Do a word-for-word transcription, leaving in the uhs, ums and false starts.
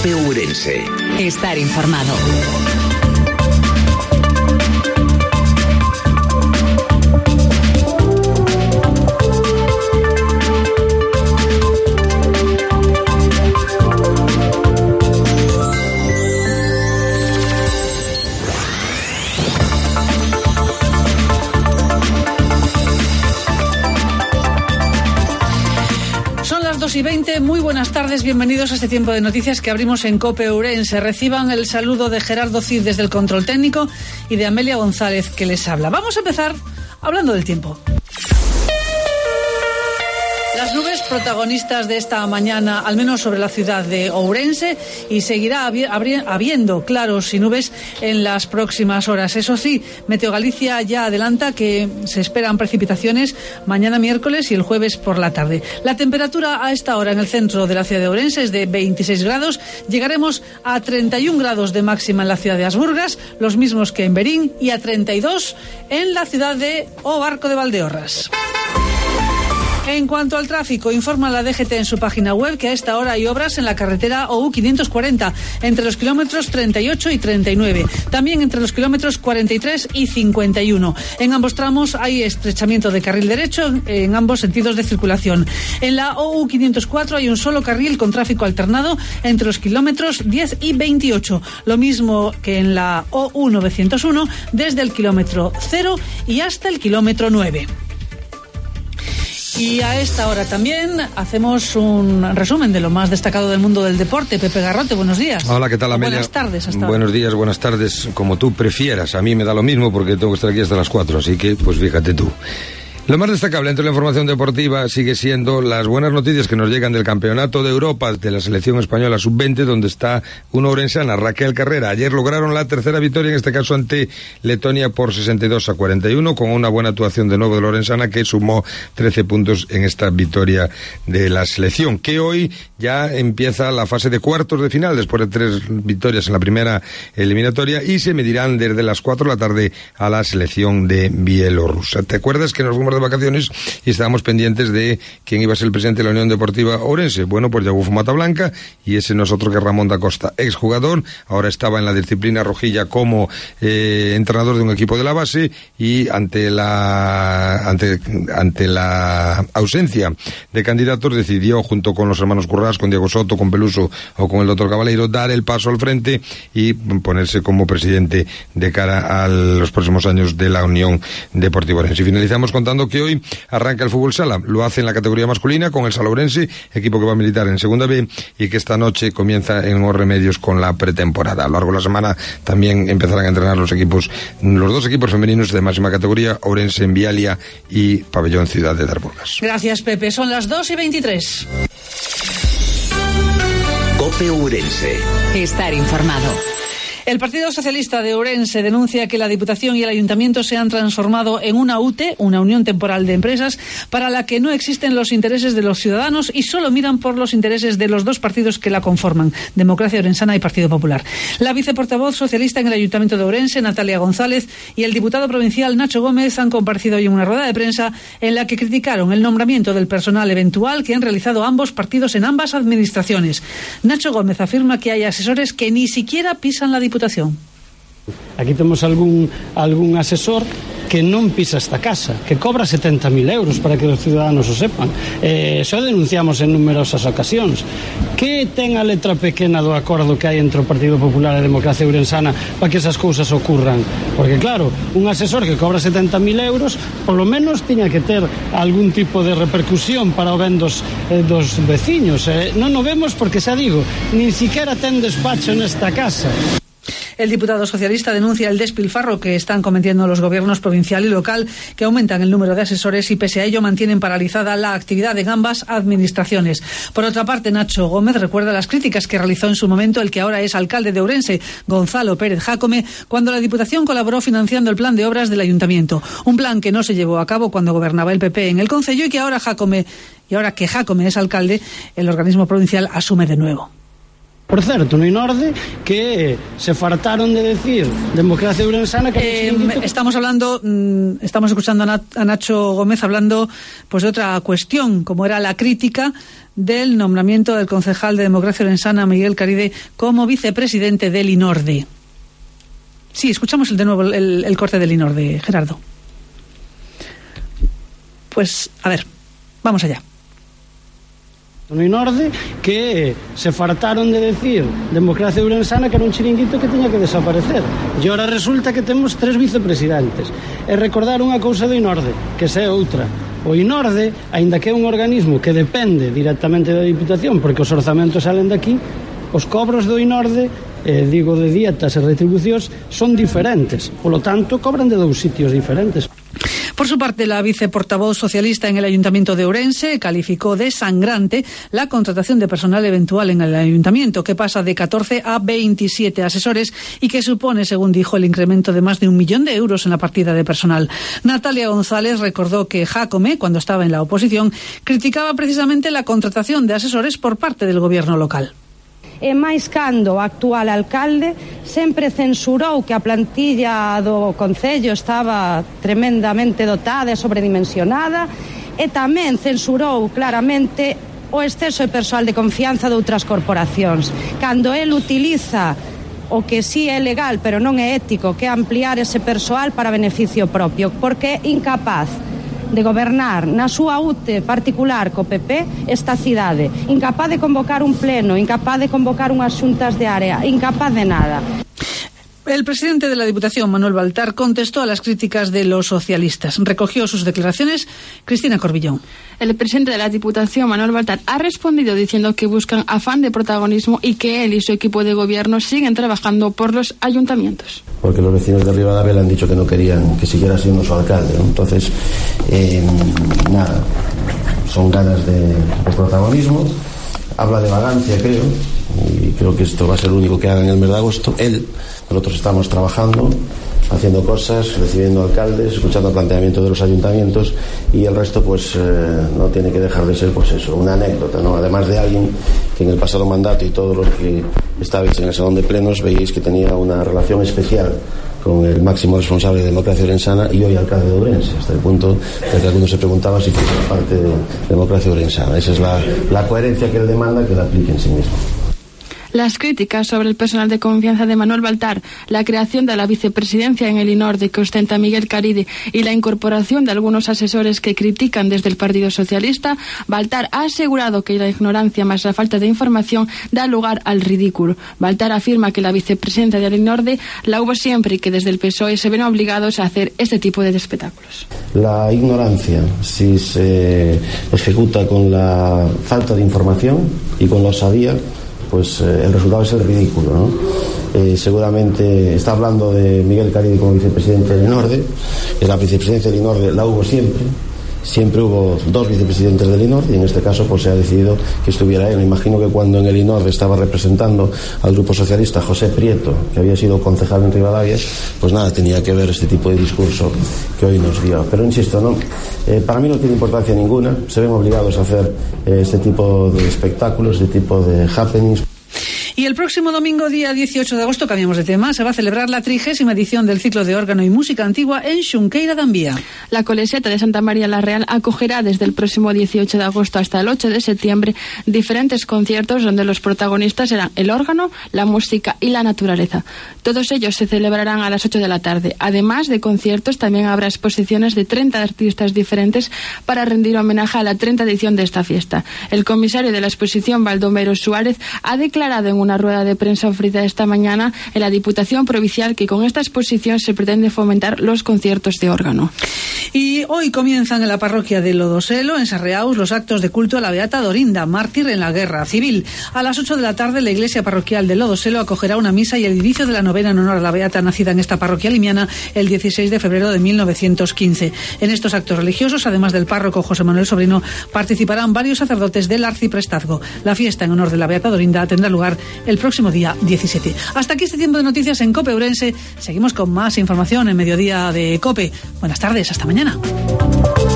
COPE Ourense. Estar informado. Y veinte, muy buenas tardes, bienvenidos a este tiempo de noticias que abrimos en COPE Ourense. Reciban el saludo de Gerardo Cid desde el control técnico y de Amelia González que les habla. Vamos a empezar hablando del tiempo. Las nubes protagonistas de esta mañana, al menos sobre la ciudad de Ourense, y seguirá habi- habri- habiendo claros y nubes en las próximas horas. Eso sí, Meteo Galicia ya adelanta que se esperan precipitaciones mañana miércoles y el jueves por la tarde. La temperatura a esta hora en el centro de la ciudad de Ourense es de veintiséis grados. Llegaremos a treinta y un grados de máxima en la ciudad de Asburgas, los mismos que en Berín, y a treinta y dos en la ciudad de O Barco de Valdeorras. En cuanto al tráfico, informa la D G T en su página web que a esta hora hay obras en la carretera O U quinientos cuarenta, entre los kilómetros treinta y ocho y treinta y nueve. También entre los kilómetros cuarenta y tres y cincuenta y uno. En ambos tramos hay estrechamiento de carril derecho en ambos sentidos de circulación. En la O U quinientos cuatro hay un solo carril con tráfico alternado entre los kilómetros diez y veintiocho. Lo mismo que en la O U novecientos uno desde el kilómetro cero y hasta el kilómetro nueve. Y a esta hora también hacemos un resumen de lo más destacado del mundo del deporte. Pepe Garrote, buenos días. Hola, ¿qué tal, Amelia? Buenas tardes. Hasta Buenos ahora. días, buenas tardes, como tú prefieras. A mí me da lo mismo porque tengo que estar aquí hasta las cuatro, así que pues fíjate tú. Lo más destacable entre la información deportiva sigue siendo las buenas noticias que nos llegan del Campeonato de Europa de la selección española sub veinte, donde está una orensana, Raquel Carrera. Ayer lograron la tercera victoria, en este caso ante Letonia por sesenta y dos a cuarenta y uno, con una buena actuación de nuevo de la orensana, que sumó trece puntos en esta victoria de la selección, que hoy ya empieza la fase de cuartos de final, después de tres victorias en la primera eliminatoria, y se medirán desde las cuatro de la tarde a la selección de Bielorrusia. ¿Te acuerdas que nos fuimos de vacaciones y estábamos pendientes de quién iba a ser el presidente de la Unión Deportiva Ourense? Bueno, pues llegó Fumata Blanca, y ese no es otro que Ramón da Costa, exjugador, ahora estaba en la disciplina rojilla como eh, entrenador de un equipo de la base, y ante la ante, ante la ausencia de candidatos decidió, junto con los hermanos Currás, con Diego Soto, con Peluso o con el doctor Cabaleiro, dar el paso al frente y ponerse como presidente de cara a los próximos años de la Unión Deportiva Ourense. Y finalizamos contando que hoy arranca el fútbol sala, lo hace en la categoría masculina con el Sala Ourense, equipo que va a militar en Segunda B, y que esta noche comienza en Os Remedios con la pretemporada. A lo largo de la semana también empezarán a entrenar los equipos, los dos equipos femeninos de máxima categoría, Ourense en Vialia y Pabellón Ciudad de Darbogas. Gracias, Pepe. Son las dos y veintitrés. COPE Ourense. Estar informado. El Partido Socialista de Ourense denuncia que la Diputación y el Ayuntamiento se han transformado en una U T E, una Unión Temporal de Empresas, para la que no existen los intereses de los ciudadanos y solo miran por los intereses de los dos partidos que la conforman, Democracia Orensana y Partido Popular. La viceportavoz socialista en el Ayuntamiento de Ourense, Natalia González, y el diputado provincial Nacho Gómez han comparecido hoy en una rueda de prensa en la que criticaron el nombramiento del personal eventual que han realizado ambos partidos en ambas administraciones. Nacho Gómez afirma que hay asesores que ni siquiera pisan la Diputación. Aquí temos algún, algún asesor que non pisa esta casa, que cobra setenta mil euros, para que os ciudadanos o sepan. Eh, só denunciamos en numerosas ocasións. Que ten a letra pequena do acordo que hai entre o Partido Popular e a Democracia Ourensana para que esas cousas ocurran? Porque claro, un asesor que cobra setenta mil euros, polo menos tiña que ter algún tipo de repercusión para o ben dos, eh, dos veciños. Eh, non o vemos porque, xa digo, nin siquiera ten despacho nesta casa. El diputado socialista denuncia el despilfarro que están cometiendo los gobiernos provincial y local, que aumentan el número de asesores y pese a ello mantienen paralizada la actividad en ambas administraciones. Por otra parte, Nacho Gómez recuerda las críticas que realizó en su momento el que ahora es alcalde de Ourense, Gonzalo Pérez Jácome, cuando la Diputación colaboró financiando el plan de obras del Ayuntamiento. Un plan que no se llevó a cabo cuando gobernaba el P P en el concello y que ahora Jácome, y ahora que Jácome es alcalde, el organismo provincial asume de nuevo. Por certo, no Inorde, que se fartaron de decir democracia ourensana que... Eh, estamos hablando, mmm, estamos escuchando a, Nat, a Nacho Gómez hablando pues de otra cuestión, como era la crítica del nombramiento del concejal de democracia ourensana Miguel Caride como vicepresidente del Inorde. Sí, escuchamos el, de nuevo el, el corte del Inorde, Gerardo. Pues, a ver, vamos allá. No Inorde, que se fartaron de decir democracia ourensana que era un chiringuito que tiña que desaparecer. E ahora resulta que temos tres vicepresidentes. E recordar unha cousa do Inorde, que se é outra. O Inorde, aínda que é un organismo que depende directamente da Diputación, porque os orzamentos salen daqui, os cobros do Inorde, eh, digo de dietas e retribucións, son diferentes. Polo tanto, cobran de dous sitios diferentes. Por su parte, la viceportavoz socialista en el Ayuntamiento de Ourense calificó de sangrante la contratación de personal eventual en el Ayuntamiento, que pasa de catorce a veintisiete asesores y que supone, según dijo, el incremento de más de un millón de euros en la partida de personal. Natalia González recordó que Jácome, cuando estaba en la oposición, criticaba precisamente la contratación de asesores por parte del gobierno local. E máis cando o actual alcalde sempre censurou que a plantilla do Concello estaba tremendamente dotada e sobredimensionada, e tamén censurou claramente o exceso de persoal de confianza de outras corporacións. Cando el utiliza o que sí é legal pero non é ético, que é ampliar ese persoal para beneficio propio, porque é incapaz de gobernar na súa U T E particular co P P esta cidade, incapaz de convocar un pleno, incapaz de convocar unhas xuntas de área, incapaz de nada. El presidente de la Diputación, Manuel Baltar, contestó a las críticas de los socialistas. Recogió sus declaraciones Cristina Corbillón. El presidente de la Diputación, Manuel Baltar, ha respondido diciendo que buscan afán de protagonismo y que él y su equipo de gobierno siguen trabajando por los ayuntamientos. Porque los vecinos de Ribadavia le han dicho que no querían que siguiera siendo su alcalde, ¿no? Entonces, eh, nada, son ganas de, de protagonismo. Habla de vagancia, creo, y creo que esto va a ser lo único que haga en el mes de agosto. Él, nosotros estamos trabajando, haciendo cosas, recibiendo alcaldes, escuchando el planteamiento de los ayuntamientos, y el resto pues eh, no tiene que dejar de ser pues eso, una anécdota, ¿no? Además de alguien que en el pasado mandato y todos los que estabais en el salón de plenos veíais que tenía una relación especial con el máximo responsable de Democracia Ourensana y hoy alcalde de Ourense, hasta el punto de que algunos se preguntaba si fuese parte de Democracia Ourensana. Esa es la, la coherencia que él demanda, que la aplique en sí mismo. Las críticas sobre el personal de confianza de Manuel Baltar, la creación de la vicepresidencia en el Inorde que ostenta Miguel Caride y la incorporación de algunos asesores que critican desde el Partido Socialista, Baltar ha asegurado que la ignorancia más la falta de información da lugar al ridículo. Baltar afirma que la vicepresidencia del Inorde la hubo siempre y que desde el P S O E se ven obligados a hacer este tipo de espectáculos. La ignorancia, si se ejecuta con la falta de información y con la osadía, pues eh, el resultado es el ridículo, ¿no? Eh, seguramente está hablando de Miguel Caride como vicepresidente del Inorde. La vicepresidencia del Inorde la hubo siempre. Siempre hubo dos vicepresidentes del Inorde y en este caso pues se ha decidido que estuviera él. Me imagino que cuando en el Inorde estaba representando al Grupo Socialista José Prieto, que había sido concejal en Ribadavia, pues nada, tenía que ver este tipo de discurso que hoy nos dio. Pero insisto, no, eh, para mí no tiene importancia ninguna. Se ven obligados a hacer eh, este tipo de espectáculos, este tipo de happenings. Y el próximo domingo, día dieciocho de agosto, cambiamos de tema, se va a celebrar la trigésima edición del ciclo de órgano y música antigua en Xunqueira de Ambía. La Coleseta de Santa María la Real acogerá desde el próximo dieciocho de agosto hasta el ocho de septiembre diferentes conciertos donde los protagonistas serán el órgano, la música y la naturaleza. Todos ellos se celebrarán a las ocho de la tarde. Además de conciertos, también habrá exposiciones de treinta artistas diferentes para rendir homenaje a la treinta edición de esta fiesta. El comisario de la exposición, Baldomero Suárez, ha declarado en una rueda de prensa ofrecida esta mañana en la Diputación Provincial que con esta exposición se pretende fomentar los conciertos de órgano. Y hoy comienzan en la parroquia de Lodoselo, en Sarreaus, los actos de culto a la Beata Dorinda, mártir en la Guerra Civil. A las ocho de la tarde, la iglesia parroquial de Lodoselo acogerá una misa y el inicio de la novena en honor a la Beata nacida en esta parroquia limiana el dieciséis de febrero de mil novecientos quince. En estos actos religiosos, además del párroco José Manuel Sobrino, participarán varios sacerdotes del arciprestazgo. La fiesta en honor de la Beata Dorinda tendrá lugar el próximo día diecisiete. Hasta aquí este tiempo de noticias en COPE Ourense. Seguimos con más información en Mediodía de COPE. Buenas tardes, hasta mañana.